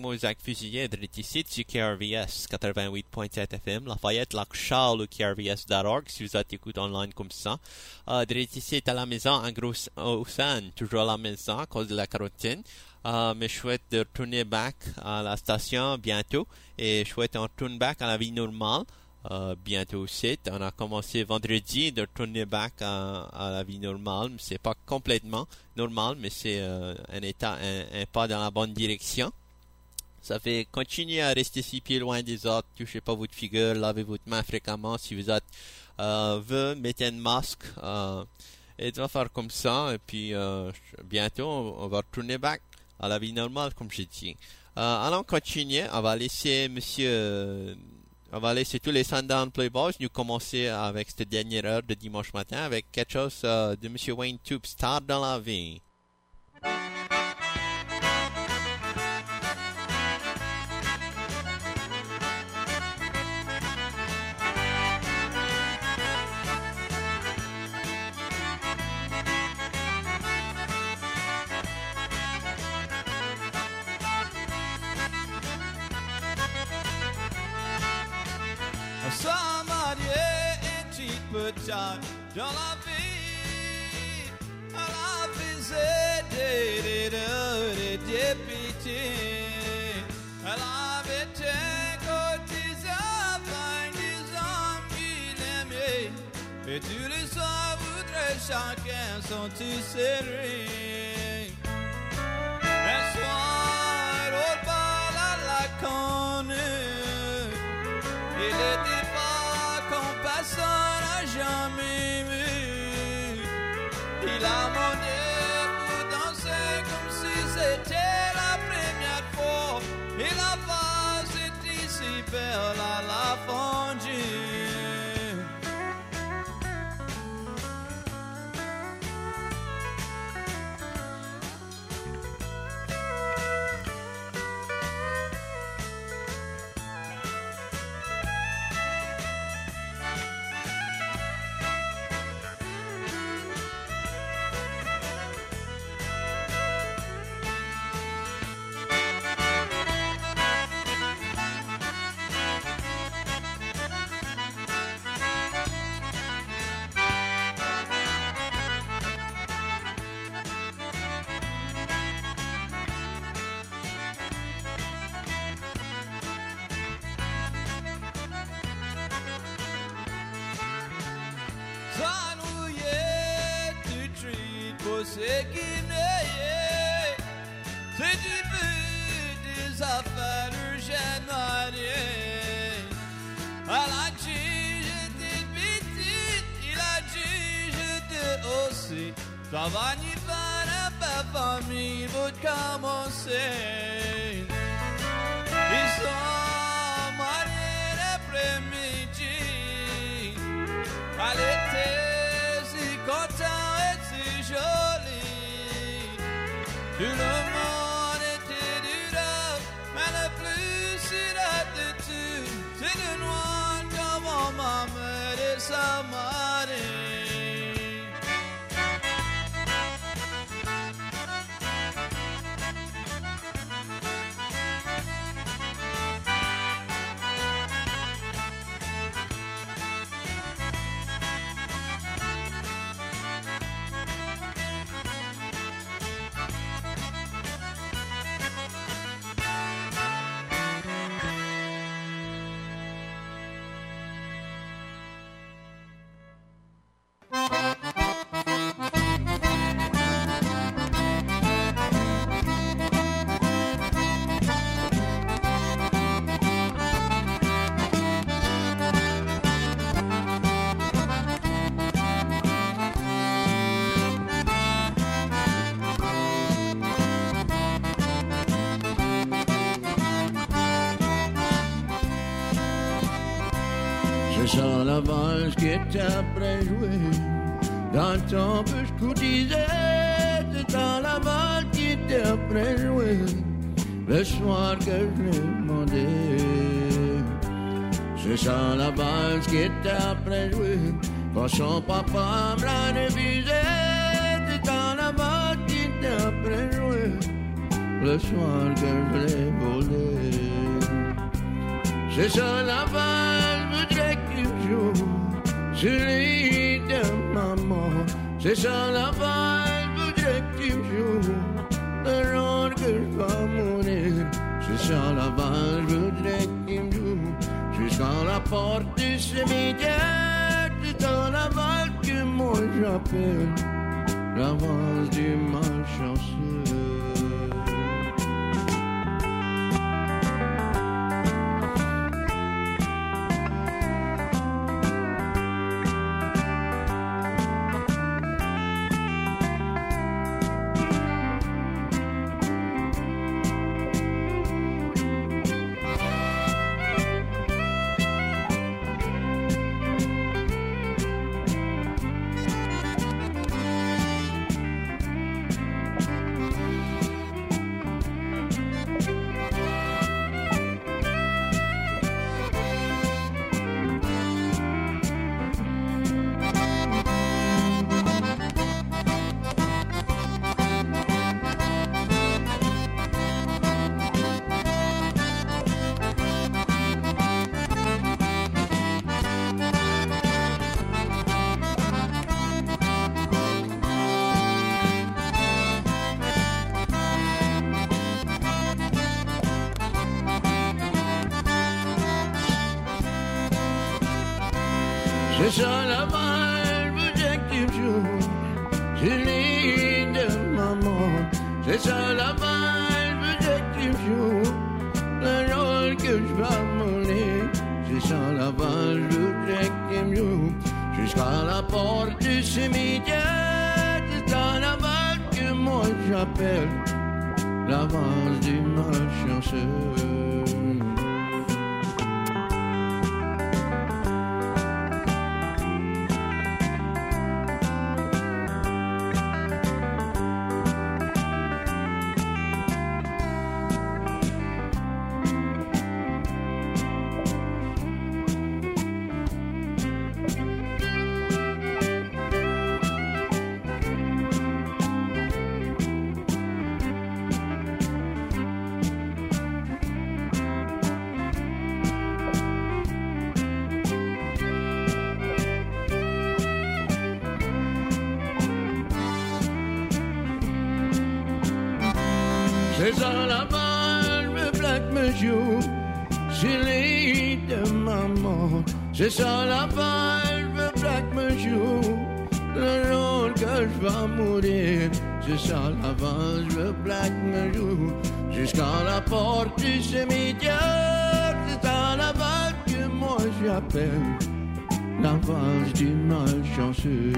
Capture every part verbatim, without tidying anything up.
Mozac Fusilier de ici du K R V S quatre-vingt-huit point sept F M, Lafayette, Lac Charles, ou K R V S point org, si vous êtes écoute online comme ça. Euh, de ici à la maison, en gros, au sein, toujours à la maison, à cause de la carotine. Euh, mais je souhaite de retourner back à la station bientôt, et je souhaite en retourner back à la vie normale. Euh, bientôt aussi. On a commencé vendredi de retourner back à, à la vie normale. C'est pas complètement normal, mais c'est euh, un état, un, un pas dans la bonne direction. Ça fait continuer à rester six pieds loin des autres, touchez pas votre figure, lavez votre main fréquemment. Si vous êtes euh, veut, mettez un masque. Euh, et on va faire comme ça. Et puis euh, bientôt, on, on va retourner back à la vie normale, comme je dis. Euh, allons continuer. On va laisser Monsieur euh, On va laisser tous les Sundown Playboys nous commencer avec cette dernière heure de dimanche matin avec quelque chose euh, de Monsieur Wayne Toupe, Star dans la vie. Dans la vie, la vie c'est des des députés. La vie est cotisée par des hommes qui l'aimaient. Et tous les soirs voudraient chacun son tout serré. Un soir au bal à la conne, il était pas qu'on personne n'a jamais vu. Il a monnaie pour danser comme si c'était la première fois. Et la face était si belle à la fondue. C'est qui n'est, c'est du but des affaires générales. Elle a dit j'étais petite, il a dit j'étais aussi. Ça va n'y faire un peu famille, vous commencer. Ils sont mariés l'après-midi. Elle était si contente et si jolie. Tout le monde était du rap, mais le plus sirop de tout, c'est le noir comme ma mère et sa marée. Je sens la valse qui est après jouée. Dans ton bouche courtisée, c'est dans la valse qui est après jouée. Le soir que je l'ai demandé. Je sens la valse qui est après jouée. Quand son papa me l'a révisé, c'est dans la valse qui est après jouée. Le soir que je l'ai volé. C'est ça la valve qui joue sur les de maman. C'est ça la valve qui joue le rôle que je vais mourir. C'est ça la valve qui joue jusqu'à la porte du cimetière. C'est dans la valve que moi j'appelle la valve du malchanceux. C'est ça la valve qui joue sur l'île de maman. C'est ça la valve qui joue le rôle que je vais mourir. C'est ça la valve qui joue jusqu'à la porte du cimetière. C'est ça la valve que moi j'appelle la valve du malchanceux. C'est ça la valve black me joue sur l'île de maman. C'est ça la valve black me joue le rôle que je vais mourir. C'est ça la valve black me joue jusqu'à la porte du cimetière. C'est ça la valve que moi j'appelle la valve du malchanceux.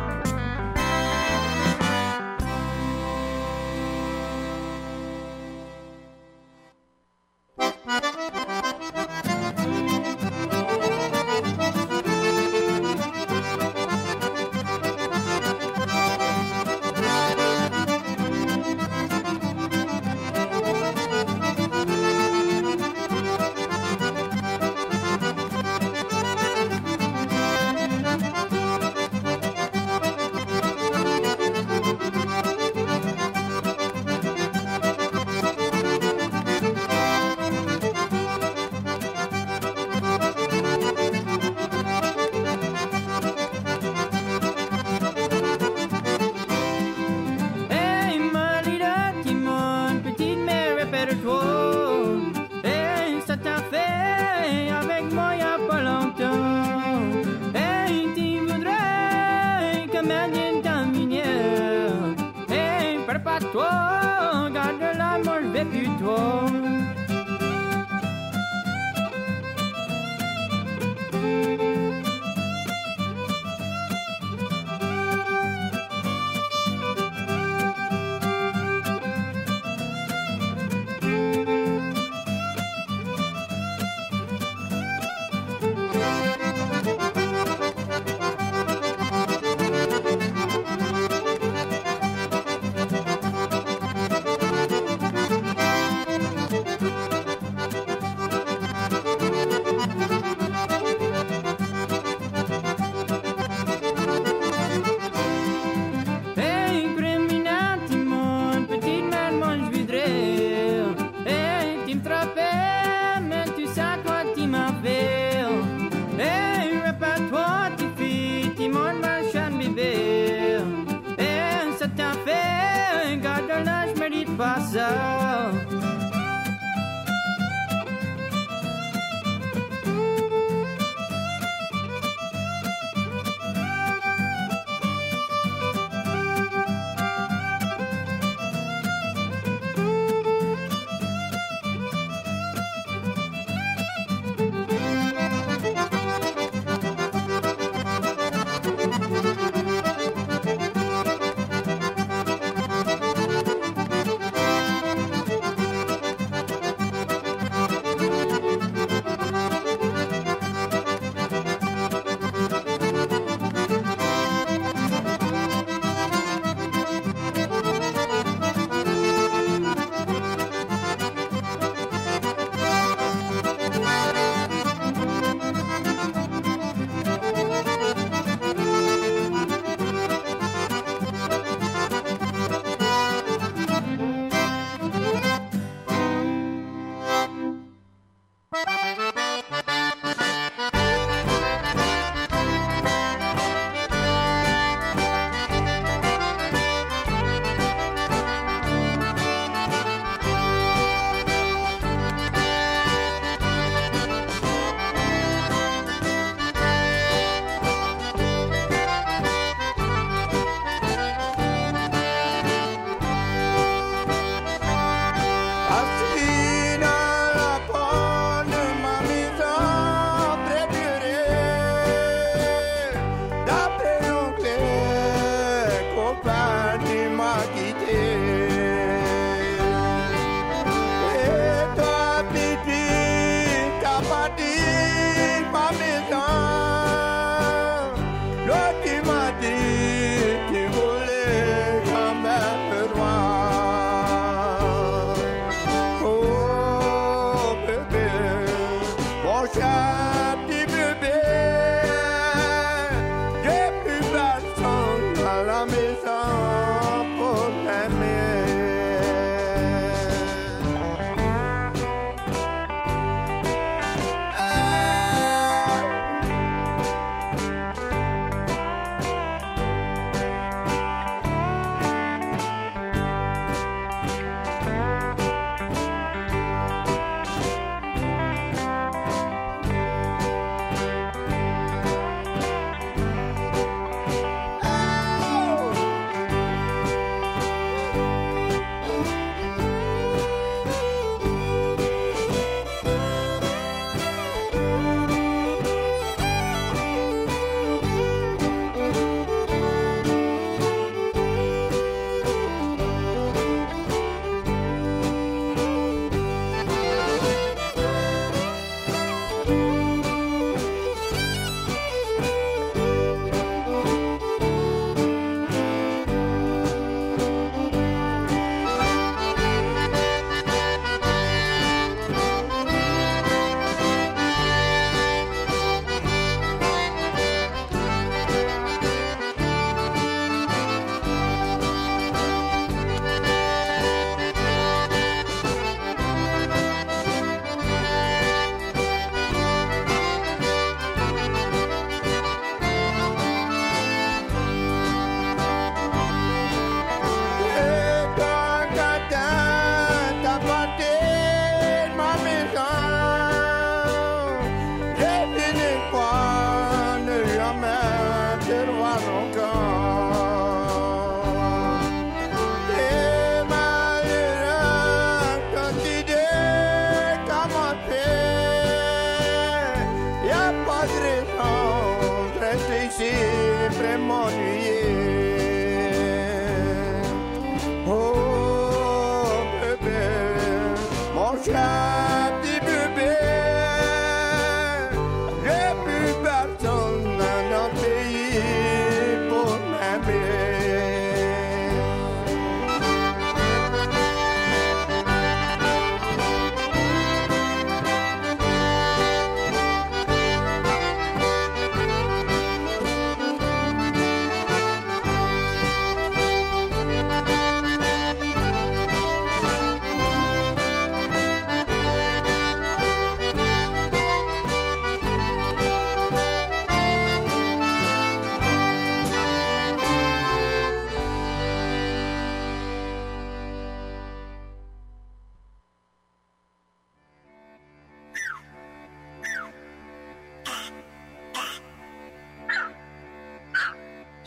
Toi, garde la moi je vais plus toi.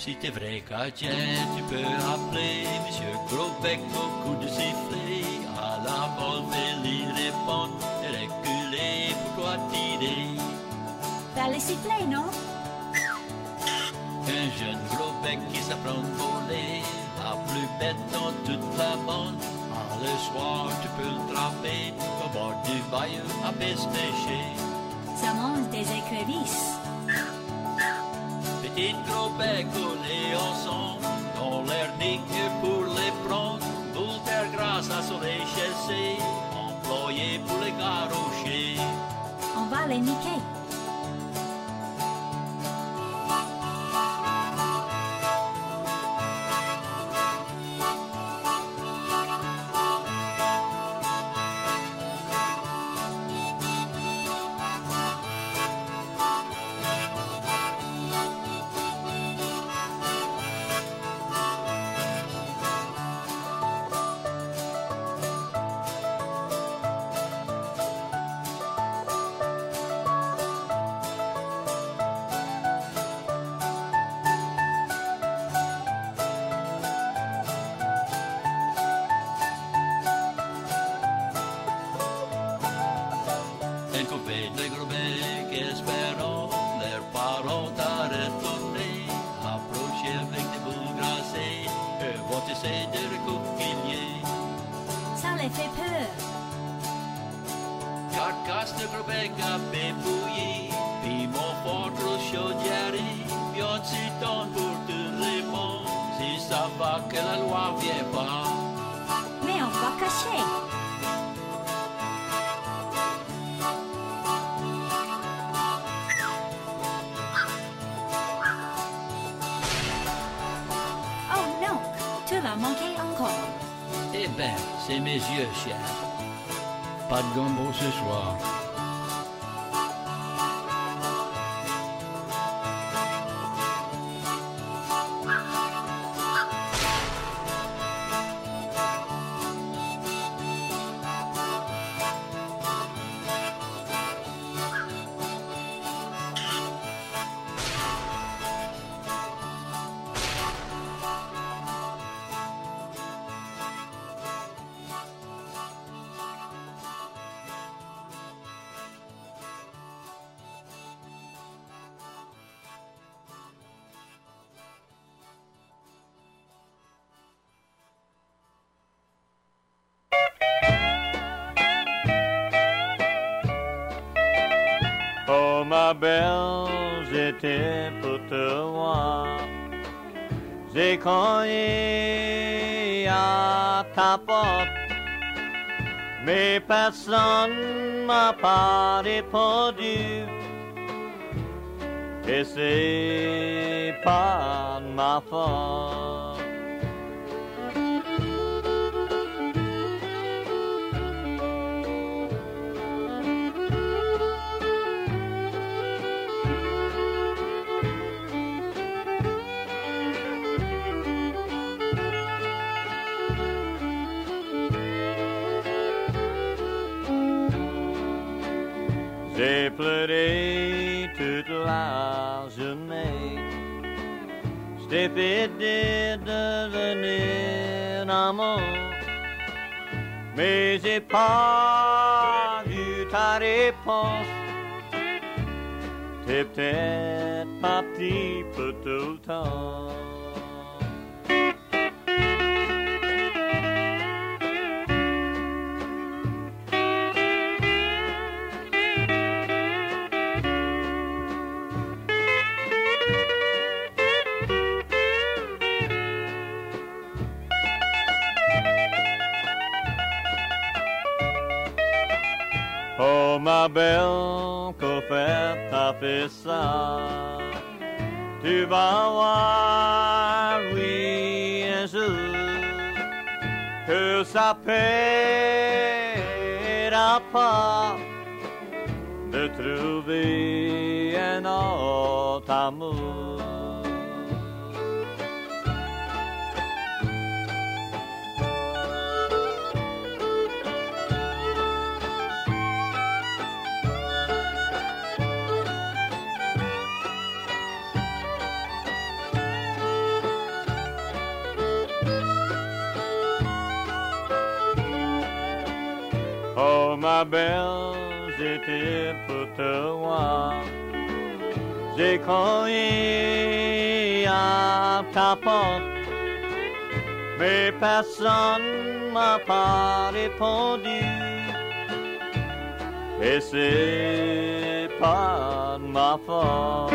Si t'es vrai chrétien, tu peux appeler Monsieur Grosbec au coup de sifflet. À la bonne il répond et reculer pour toi tirer. T'as les sifflets, non? Un jeune Grosbec qui s'apprend de voler, la plus bête dans toute la bande. Ah, le soir, tu peux le tremper au bord du bayou à pêcher. Ça mange des écrevisses. Petit Grosbec au léonçon, dans l'air digne pour les prendre. Voltaire grâce à son échassé, employé pour les garrocher. On va les niquer. Ça les fait peur. Carcasse de Grosbec à bébouiller, piment fort gros chaudière, viande si tendre pour te répondre, si ça va que la loi vient pas. Mais on va cacher. Oh non, tu l'as manqué encore. Eh ben, c'est mes yeux, chef. Pas de gombo ce soir. Oh ma belle, j'étais pour te voir. J'ai cogné à ta porte, mais personne m'a pas répondu. Et c'est pas de ma faute. J'ai pleuré toute la journée. J't'ai fait devenir amour, mais j'ai pas vu ta réponse. T'es peut-être parti pour tout le temps. Oh ma belle, qu'au fait t'as fait ça? Tu vas voir, oui, un jour, que ça paiera pas de trouver un autre amour. ma belle, j'étais pour te voir. J'ai cogné à ta porte, mais personne m'a pas répondu. Et c'est pas de ma faute.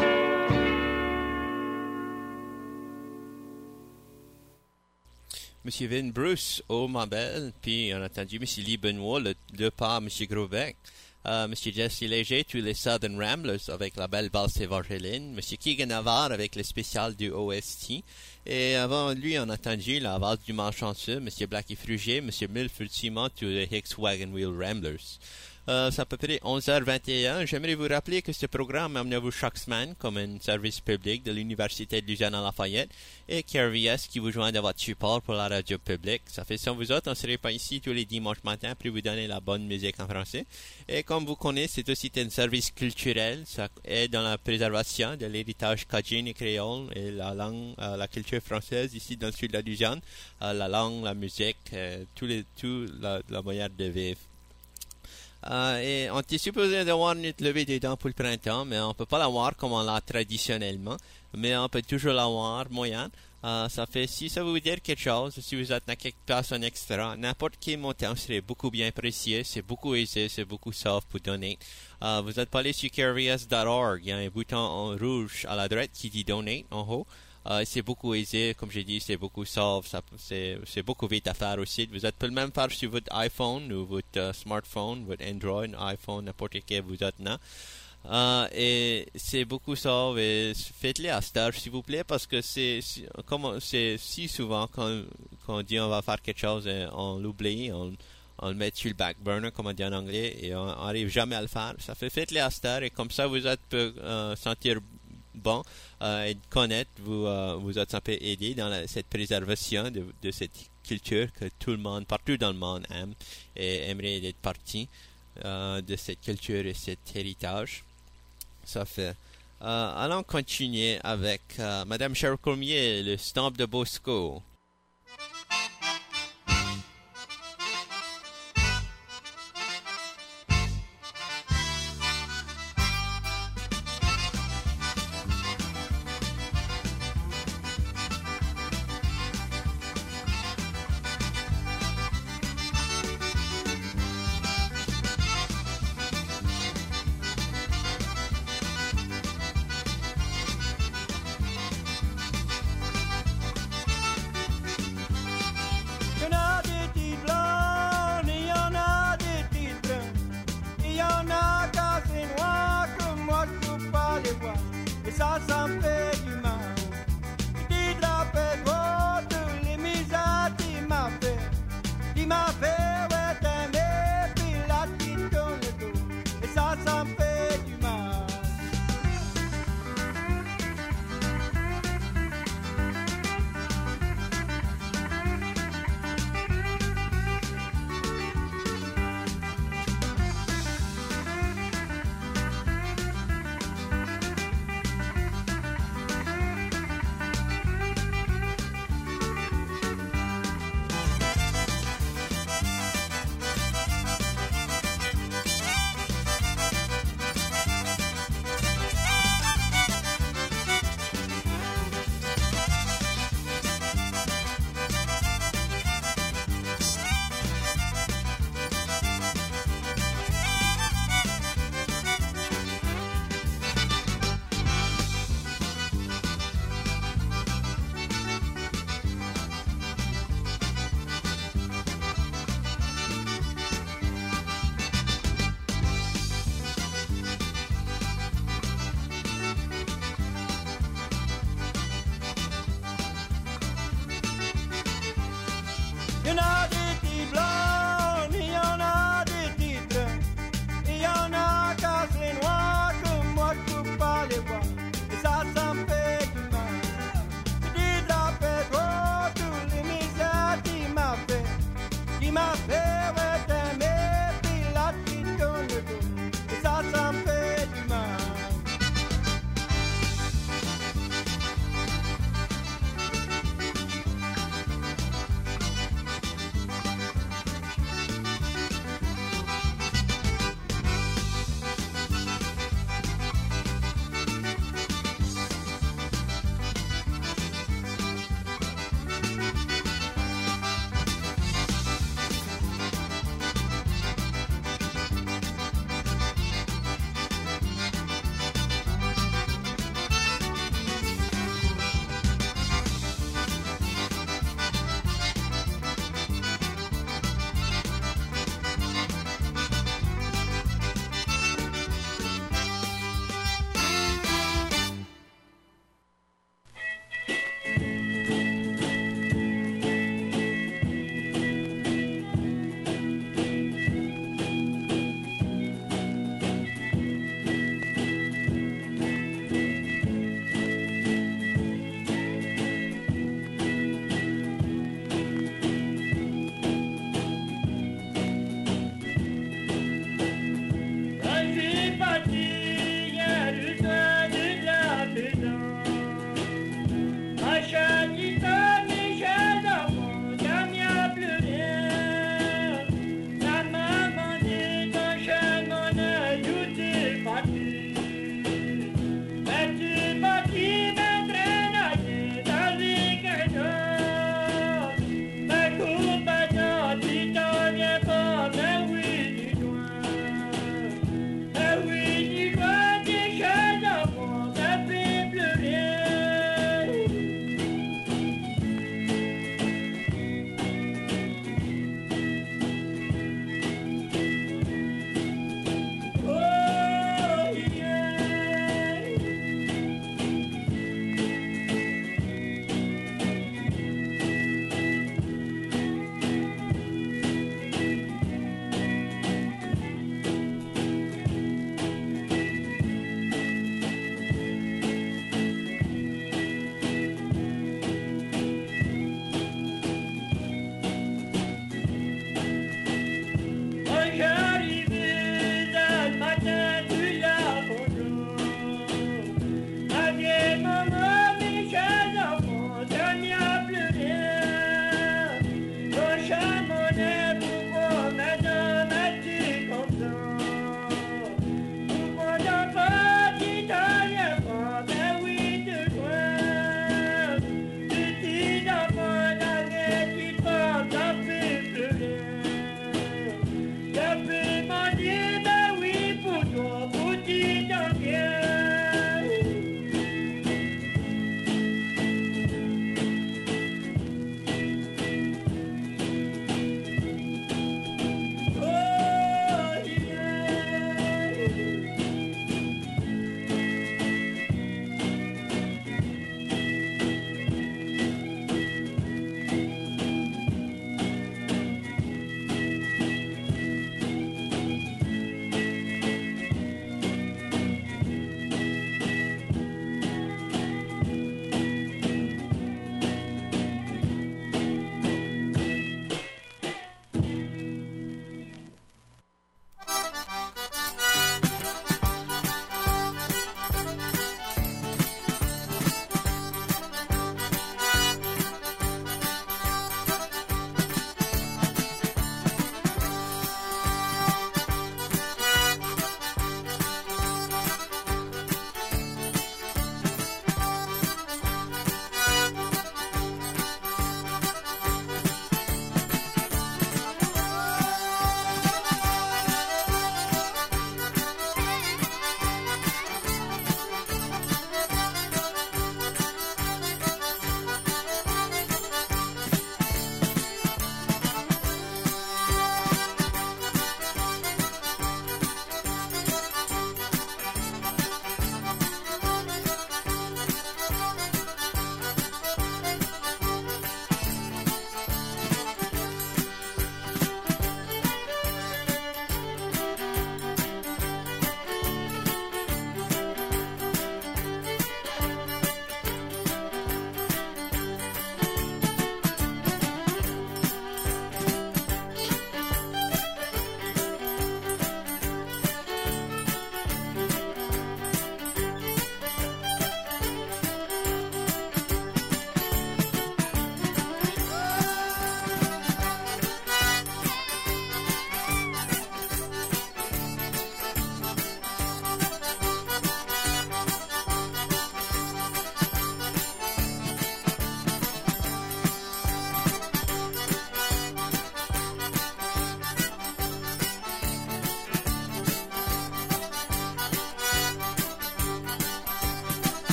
Monsieur Vin Bruce, oh ma belle, puis on a entendu Monsieur Lee Benoit, le, le pas Monsieur Grobeck, euh, Monsieur Jesse Léger, tous les Southern Ramblers avec la belle valse Evangeline, Monsieur Keegan Navarre avec le spécial du O S T, et avant lui on a entendu la valse du Malchanceux, Monsieur Blackie Frugier, Monsieur Milford Simon, tous les Hicks Wagon Wheel Ramblers. Euh, c'est à peu près onze heures vingt et un. J'aimerais vous rappeler que ce programme est amené à vous chaque semaine comme un service public de l'Université de Louisiane à Lafayette et K R V S qui vous joint de votre support pour la radio publique. Ça fait sans vous autres, on serait pas ici tous les dimanches matins pour vous donner la bonne musique en français. Et comme vous connaissez, c'est aussi un service culturel. Ça aide dans la préservation de l'héritage cajun et créole et la langue, euh, la culture française ici dans le sud de la Louisiane. Euh, la langue, la musique, euh, tout, les, tout la, la manière de vivre. Euh, et on était supposé d'avoir notre levée des dents pour le printemps, mais on peut pas l'avoir comme on l'a traditionnellement, mais on peut toujours l'avoir moyenne. Euh, ça fait, si ça vous dire quelque chose, si vous êtes dans quelque place en extra, n'importe quel montant serait beaucoup bien apprécié, c'est beaucoup aisé, c'est beaucoup soft pour donner. Euh, vous êtes pas allé sur K R V S dot org, il y a un bouton en rouge à la droite qui dit donate en haut. Euh, c'est beaucoup aisé, comme j'ai dit, c'est beaucoup soft, ça, c'est, c'est beaucoup vite à faire aussi. Vous êtes peut le même faire sur votre iPhone ou votre uh, smartphone, votre Android, iPhone, n'importe quel vous êtes là. Euh, et c'est beaucoup soft et faites-le à cette heure, s'il vous plaît, parce que c'est, c'est, comme, c'est si souvent quand, quand on dit on va faire quelque chose, on l'oublie, on, on le met sur le back burner, comme on dit en anglais, et on n'arrive jamais à le faire. Ça fait faites-le à cette heure et comme ça vous êtes peut euh, sentir bon euh, et connaître, vous euh, vous êtes un peu aidé dans la, cette préservation de, de cette culture que tout le monde, partout dans le monde aime et aimerait être partie euh, de cette culture et cet héritage. Ça fait. Euh, allons continuer avec euh, Madame Cheryl Cormier, le Stomp de Bosco.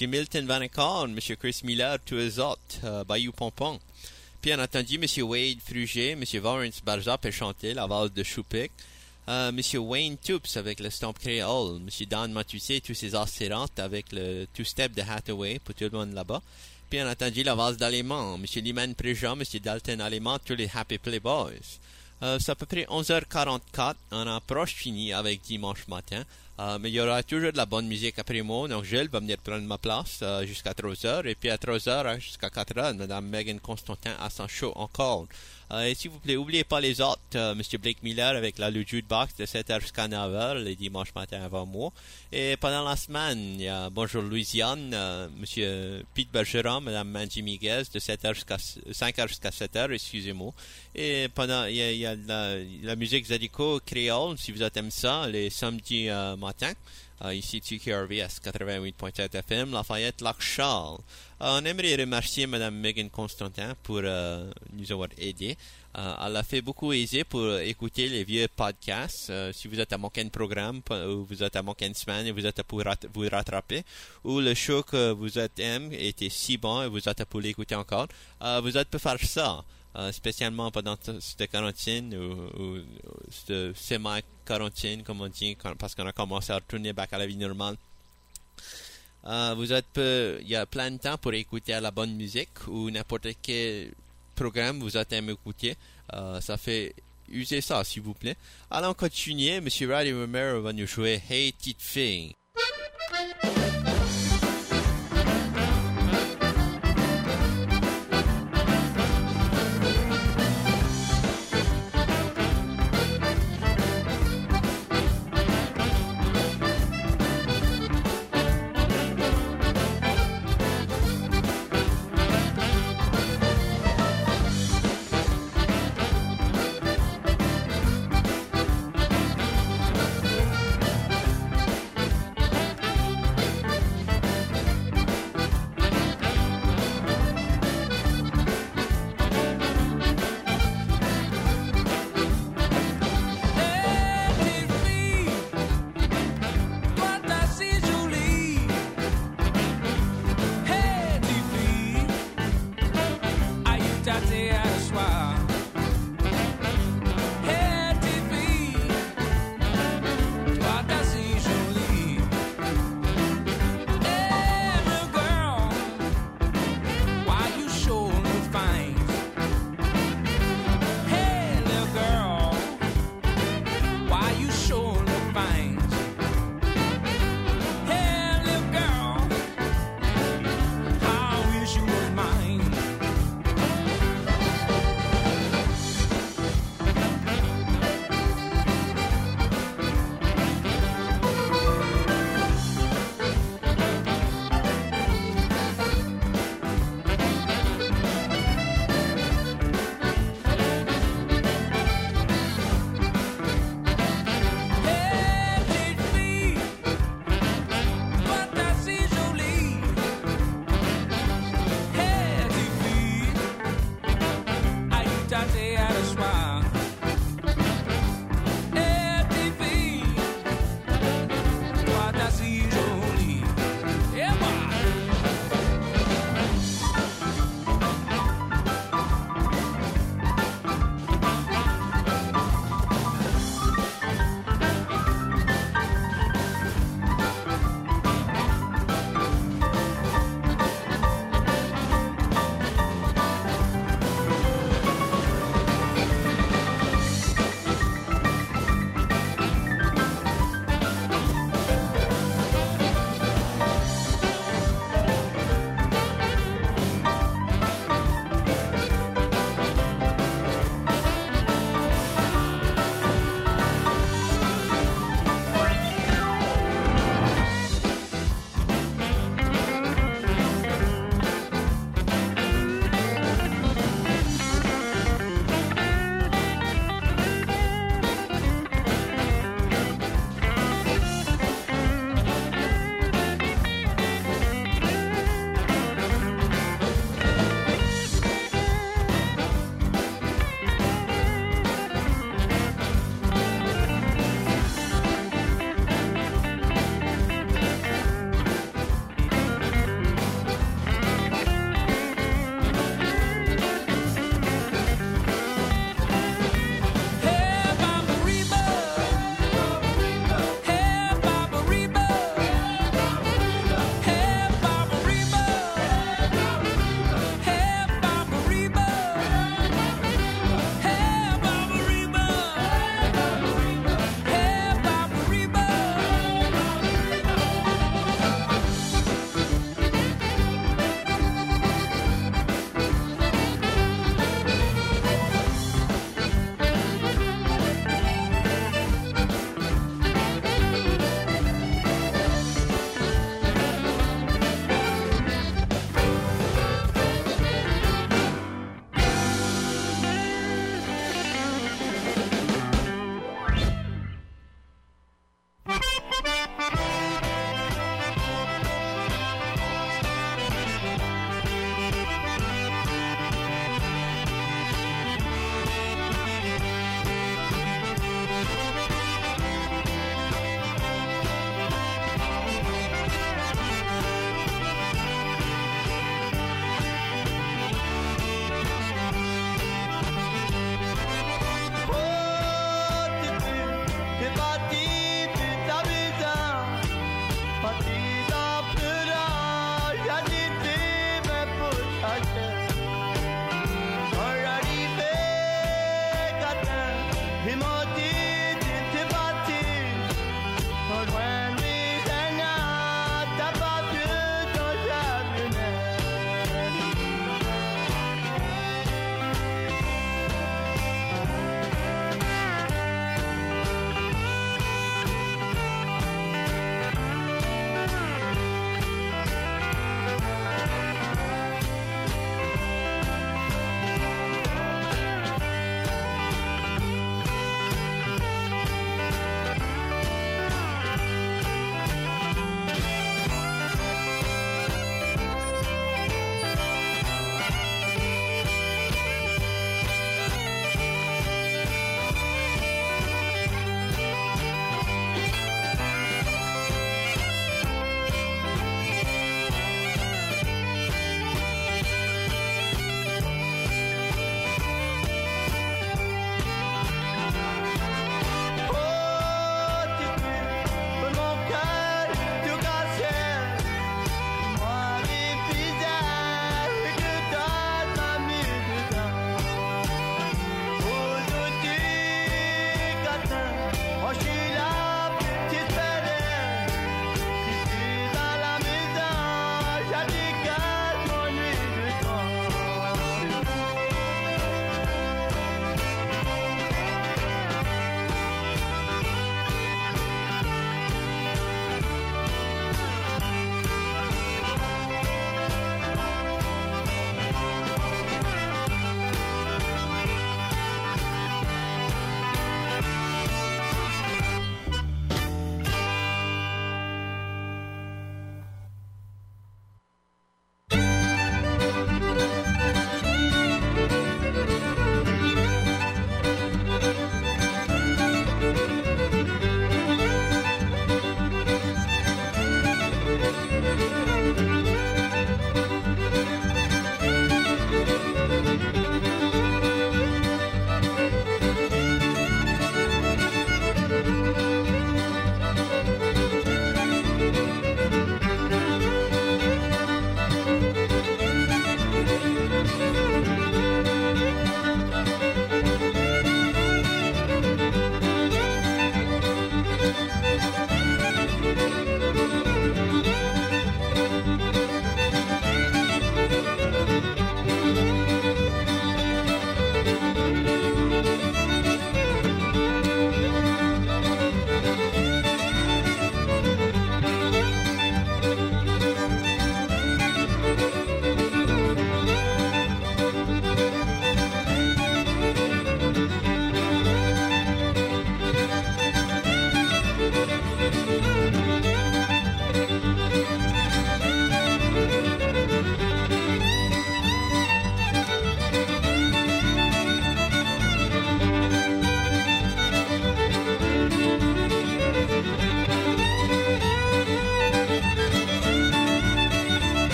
Monsieur Milton Vanacorn, Monsieur Chris Miller, tous les autres, euh, Bayou Pompon. Puis on a entendu Monsieur Wade Fruget, Monsieur Lawrence Barza peut chanter la valse de Choupic, euh, Monsieur Wayne Toops avec le stomp créole, Monsieur Don Matussé et tous ses assurantes avec le two-step de Hathaway pour tout le monde là-bas. Puis on a entendu la valse d'Allemand, Monsieur Lyman Préjean, Monsieur Dalton Allemand, tous les Happy Playboys. Euh, c'est à peu près onze heures quarante-quatre, on approche fini avec dimanche matin. Euh, mais il y aura toujours de la bonne musique après moi, donc Gilles va venir prendre ma place euh, jusqu'à trois heures, et puis à trois heures jusqu'à quatre heures, Madame Megan Constantin a son show encore. Euh, et s'il vous plaît, n'oubliez pas les autres, euh, Monsieur Blake Miller avec la le jukebox de sept heures jusqu'à neuf heures, les dimanches matin avant moi. Et pendant la semaine, il y a Bonjour Louisiane, euh, Monsieur Pete Bergeron, Madame Manji Miguez, de sept heures jusqu'à cinq heures jusqu'à sept heures, excusez-moi. Et pendant, il y a, il y a la, la musique Zydeco créole, si vous aimez ça, les samedis euh, matin. Uh, ici, tu K R V S quatre-vingt-huit point sept F M, Lafayette, Lac-Charles. Uh, on aimerait remercier Mme Megan Constantin pour uh, nous avoir aidés. Uh, elle a fait beaucoup aider pour écouter les vieux podcasts. Uh, si vous êtes à manquer un programme, ou vous êtes à manquer une semaine et vous êtes pour rat- vous rattraper, ou le show que vous êtes aimé était si bon et vous êtes pour l'écouter encore, uh, vous êtes pour faire ça. Uh, spécialement pendant t- cette quarantaine ou, ou, ou cette semi-quarantaine, comme on dit, quand, parce qu'on a commencé à retourner back à la vie normale. Uh, vous êtes peu, il y a plein de temps pour écouter la bonne musique ou n'importe quel programme vous êtes aimé écouter. Uh, ça fait user ça, s'il vous plaît. Allons continuer. Monsieur Roddy Romero va nous jouer Hey Petite Fille.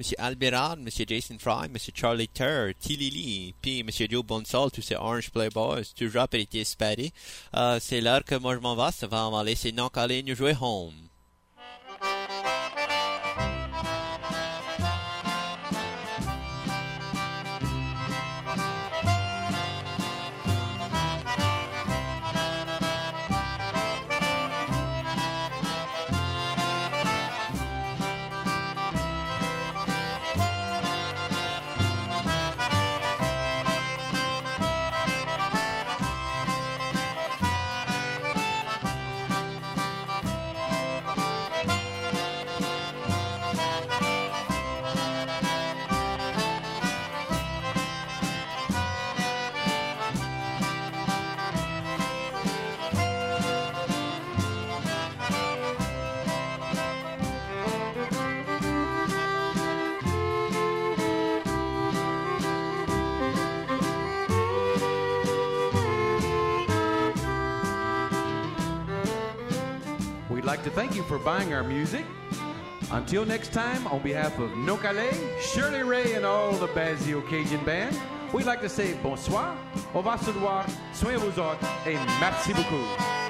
M. Albérard, M. Jason Fry, M. Charlie Turr, T. Lily, puis M. Joe Bonsall, tous ces Orange Playboys, toujours après été espéré. Euh, c'est l'heure que moi je m'en vais, ça va, on va laisser Knock aller nous jouer Home. We'd like to thank you for buying our music. Until next time, on behalf of Nokale, Shirley Ray, and all the Bazio Cajun Band, we'd like to say bonsoir, au revoir, se revoir, soyez vous autres, et merci beaucoup.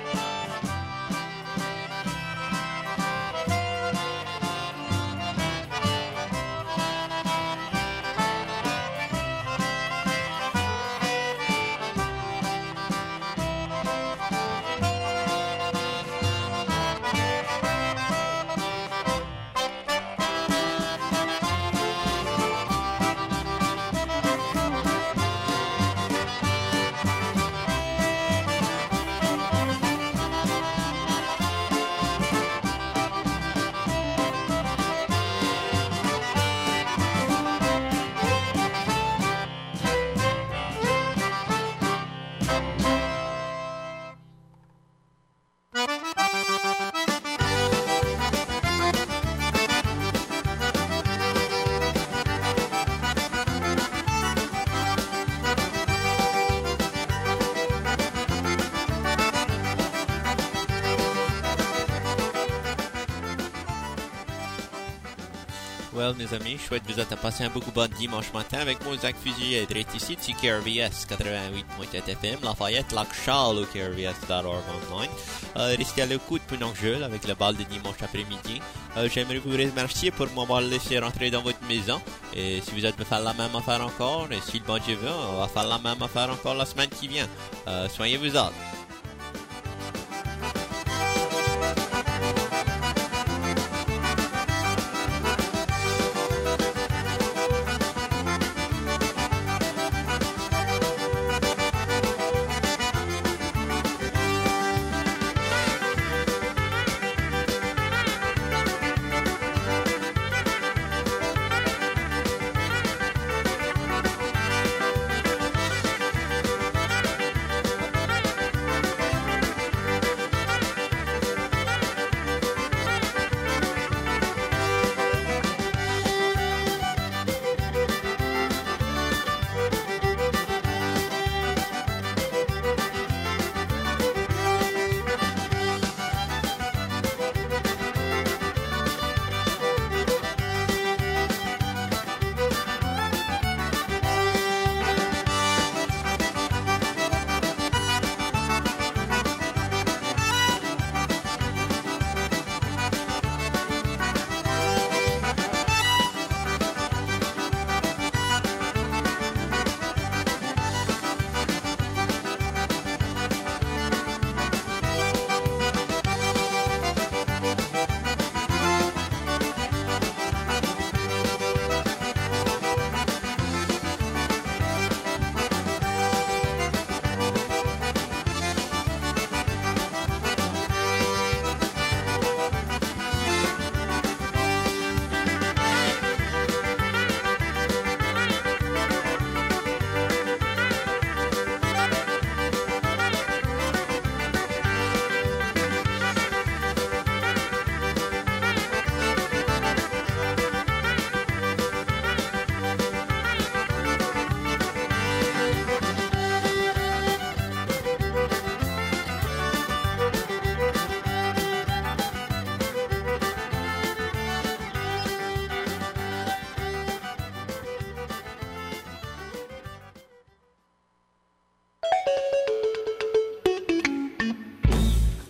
Well, mes amis, je souhaite vous êtes passé un beaucoup bon dimanche matin avec moi, Zach Fusil, et direct ici du K R V S quatre-vingt-huit point sept F M, Lafayette, Lac Charles au K R V S dot org online. Euh, restez à l'écoute pendant que je joue avec le bal de dimanche après-midi. Euh, j'aimerais vous remercier pour m'avoir laissé rentrer dans votre maison. Et si vous êtes me faire la même affaire encore, et si le bon Dieu veut, on va faire la même affaire encore la semaine qui vient. Euh, soyez vous autres.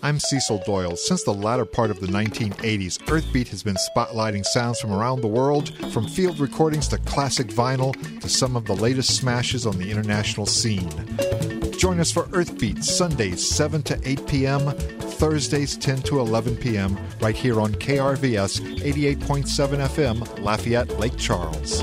I'm Cecil Doyle. Since the latter part of the nineteen eighties, Earthbeat has been spotlighting sounds from around the world, from field recordings to classic vinyl to some of the latest smashes on the international scene. Join us for Earthbeat, Sundays seven to eight p.m., Thursdays ten to eleven p.m., right here on K R V S eighty-eight point seven F M, Lafayette, Lake Charles.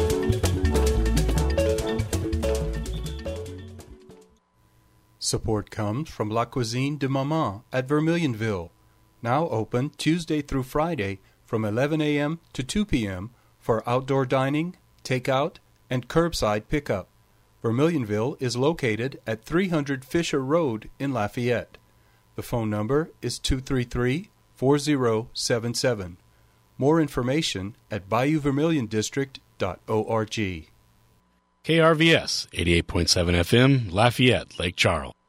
Support comes from La Cuisine de Maman at Vermilionville, now open Tuesday through Friday from eleven a.m. to two p.m. for outdoor dining, takeout, and curbside pickup. Vermilionville is located at three hundred Fisher Road in Lafayette. The phone number is two three three, four zero seven seven. More information at bayou vermilion district dot org. K R V S, eighty-eight point seven F M, Lafayette, Lake Charles.